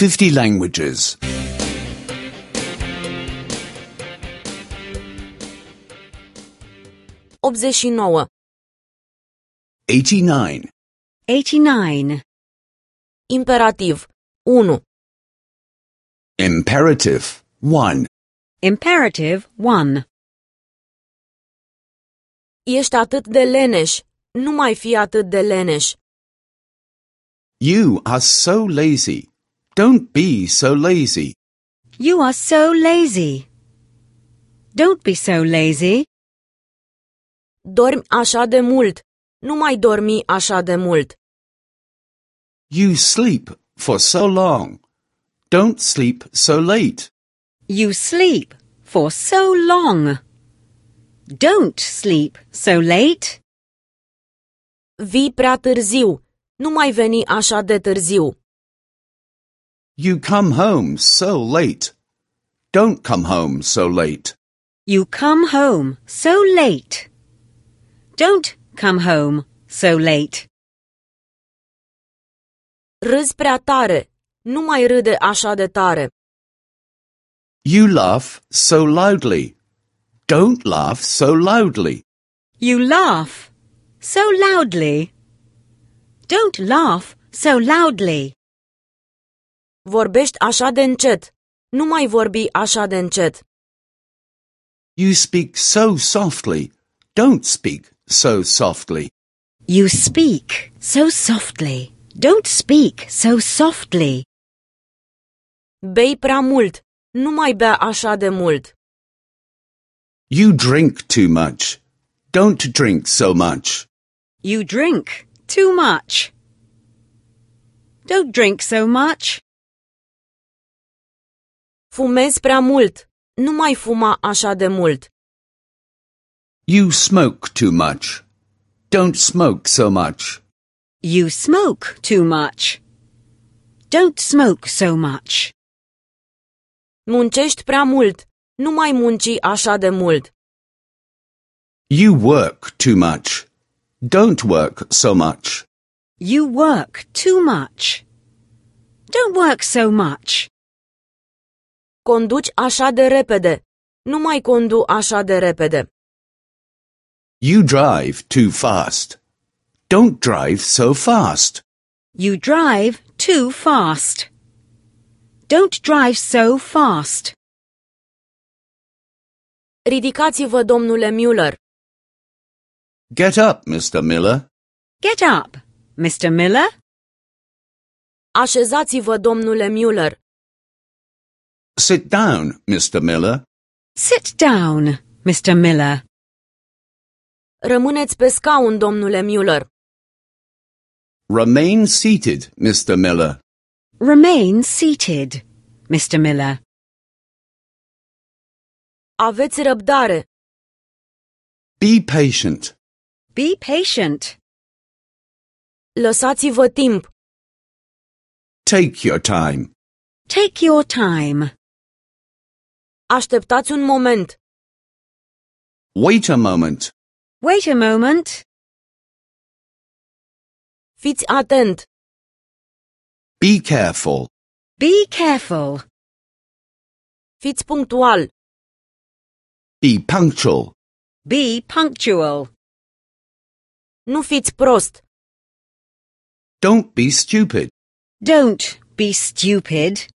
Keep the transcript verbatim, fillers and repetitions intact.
fifty languages. optzeci și nouă. eighty-nine. eighty-nine. Imperativ. unu. Imperative. one. Imperative one. Ești atât de leneș. Nu mai fi atât de leneș. You are so lazy. Don't be so lazy. You are so lazy. Don't be so lazy. Dormi așa de mult. Nu mai dormi așa de mult. You sleep for so long. Don't sleep so late. You sleep for so long. Don't sleep so late. Vii prea târziu. Nu mai veni așa de târziu. You come home so late. Don't come home so late. You come home so late. Don't come home so late. Râzi prea tare. Nu mai râde așa de tare. You laugh so loudly. Don't laugh so loudly. You laugh so loudly. Don't laugh so loudly. Vorbești așa de încet. Nu mai vorbi așa de încet. You speak so softly. Don't speak so softly. You speak so softly. Don't speak so softly. Bei prea mult. Nu mai bea așa de mult. You drink too much. Don't drink so much. You drink too much. Don't drink so much. Fumezi prea mult. Nu mai fuma așa de mult. You smoke too much. Don't smoke so much. You smoke too much. Don't smoke so much. Muncești prea mult. Nu mai munci așa de mult. You work too much. Don't work so much. You work too much. Don't work so much. Conduci așa de repede. Nu mai condu așa de repede. You drive too fast. Don't drive so fast. You drive too fast. Don't drive so fast. Ridicați-vă, domnule Müller. Get up, mister Miller. Get up, mister Miller. Așezați-vă, domnule Müller. Sit down, mister Miller. Sit down, mister Miller. Rămâneți pe scaun, domnule Müller. Remain seated, mister Miller. Remain seated, mister Miller. Aveți răbdare. Be patient. Be patient. Lăsați-vă timp. Take your time. Take your time. Așteptați un moment. Wait a moment. Wait a moment. Fiți atent. Be careful. Be careful. Fiți punctual. Be punctual. Be punctual. Nu fiți prost. Don't be stupid. Don't be stupid.